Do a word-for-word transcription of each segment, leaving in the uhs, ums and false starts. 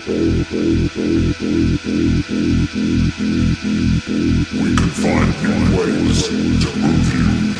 We can find new ways to move you.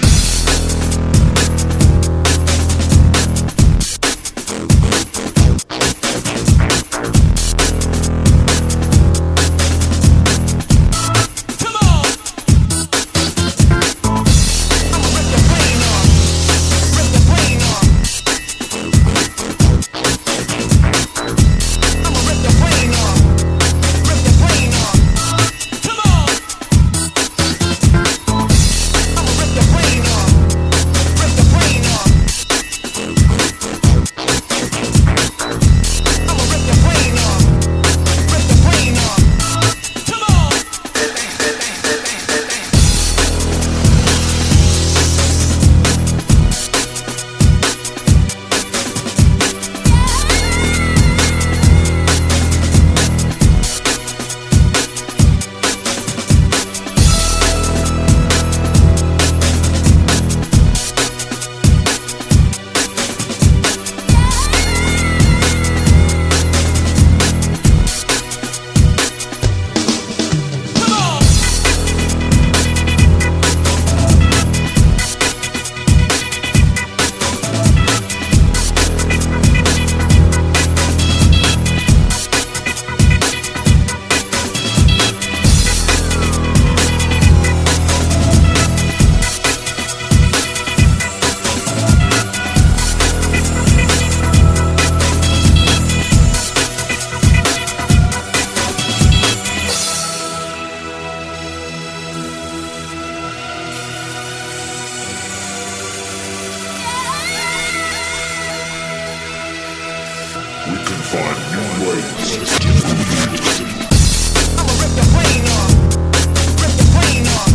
We can find new ways to move you. I'ma rip the plane off. Rip the plane off.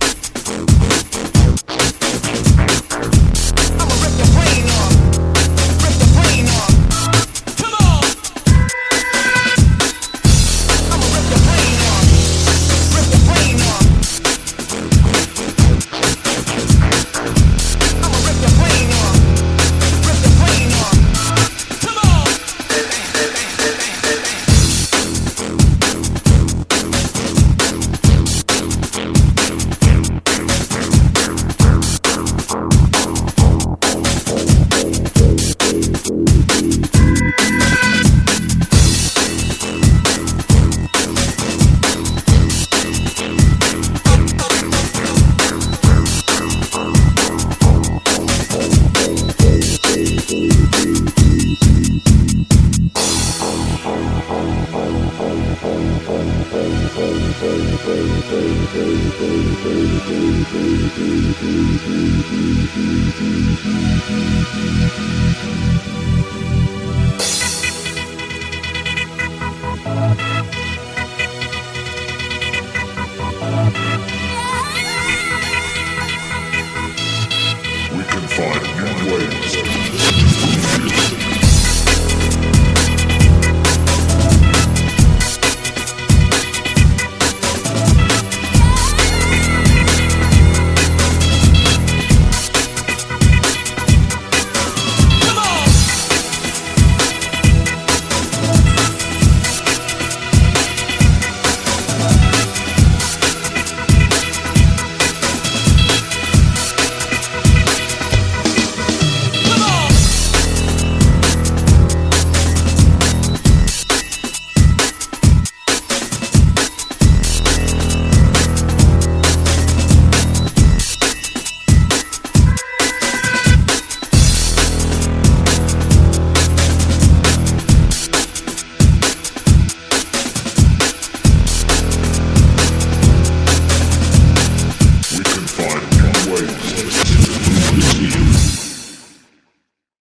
I'ma rip the plane off. Rip the plane off. Come on. I'ma rip the plane off. Rip the plane off. I'ma rip the plane off. Rip the plane off. Come on. We can find new ways.